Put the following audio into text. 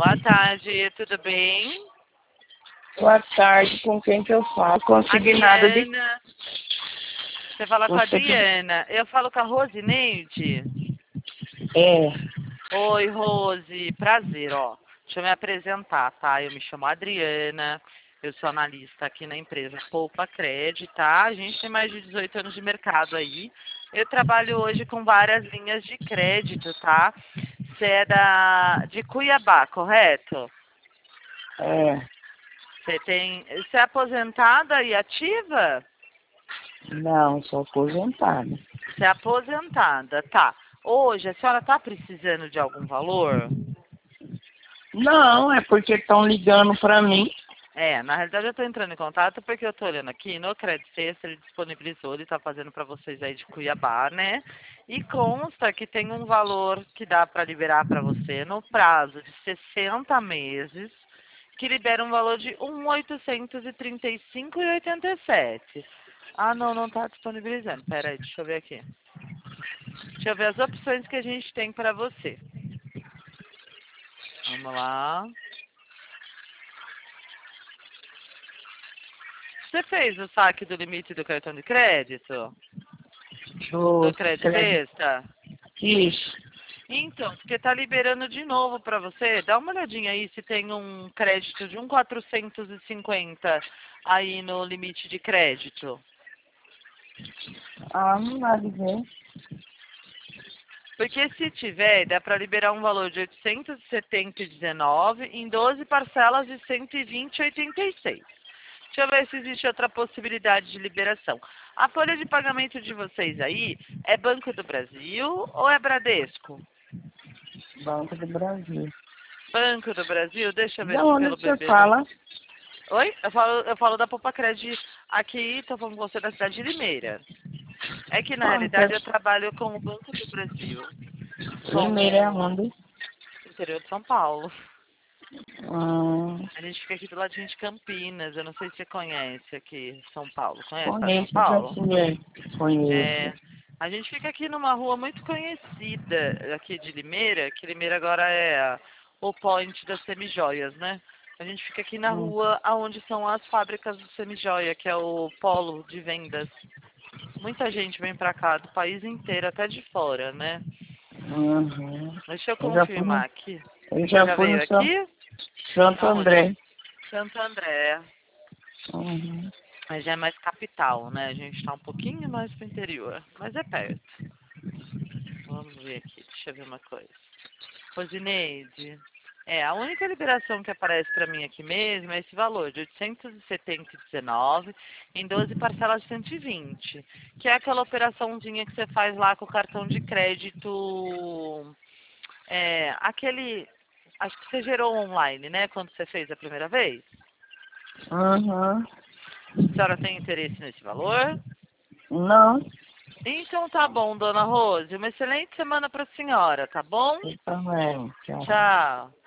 Boa tarde, tudo bem? Boa tarde, com quem que eu falo? Consegui nada de... Adriana. Você fala com a Consegui... Adriana. Eu falo com a Rosineide. É, Oi, Rose. Prazer, ó. Deixa eu me apresentar, tá? Eu me chamo Adriana. Eu sou analista aqui na empresa Poupa Cred, tá? A gente tem mais de 18 anos de mercado aí. Eu trabalho hoje com várias linhas de crédito, tá? Você é de Cuiabá, correto? é, Você é aposentada e ativa? não, sou aposentada. Você é aposentada, tá. Hoje a senhora está precisando de algum valor? Não, é porque estão ligando para mim. Na realidade eu estou entrando em contato porque eu estou olhando aqui no Credit Sexta, ele disponibilizou, ele está fazendo para vocês aí de Cuiabá, né? E consta que tem um valor que dá para liberar para você no prazo de 60 meses, que libera um valor de 1.835,87. Ah, não está disponibilizando. Pera aí, deixa eu ver aqui. Deixa eu ver as opções que a gente tem para você. Vamos lá. Você fez o saque do limite do cartão de crédito? Do Do Crédito crédito. Sexta? Isso. Então, porque tá liberando de novo para você. Dá uma olhadinha aí se tem um crédito de 1.450 aí no limite de crédito. Ah, não dá de ver. Porque se tiver, dá para liberar um valor de 870,19 em 12 parcelas de 120,86. Deixa eu ver se existe outra possibilidade de liberação. A folha de pagamento de vocês aí é Banco do Brasil ou é Bradesco? Banco do Brasil. Banco do Brasil, deixa eu ver De aqui onde pelo você BB. fala? Oi? Eu falo da Poupa Cred aqui, tô falando com você da cidade de Limeira. É que na Onde que é? realidade eu trabalho com o Banco do Brasil, com Primeiro é o onde? interior de São Paulo. Hum, A gente fica aqui do ladinho de Campinas. Eu não sei se você conhece aqui São Paulo. Conhece para São conheço, já Paulo? fui aí. É. Conheço. A gente fica aqui numa rua muito conhecida aqui de Limeira, que Limeira agora é o point das semijoias, né? A gente fica aqui na Hum, rua onde são as fábricas do semijoia, que é o polo de vendas. Muita gente vem pra cá, do país inteiro, até de fora, né? uhum. Deixa eu Eu já fui confirmar no, aqui. eu Você já já fui no veio aqui? Santo Aonde? André. Santo André. Uhum. Mas já é mais capital, né? A gente tá um pouquinho mais pro interior, mas é perto. Vamos ver aqui, deixa eu ver uma coisa. Rosineide, a única liberação que aparece para mim aqui mesmo é esse valor de 870,19 em 12 parcelas de 120, que é aquela operaçãozinha que você faz lá com o cartão de crédito, aquele, acho que você gerou online, né, quando você fez a primeira vez? Uhum. A senhora tem interesse nesse valor? Não, Então tá bom, dona Rose. Uma excelente semana para a senhora, tá bom? eu também. Tchau. Tchau.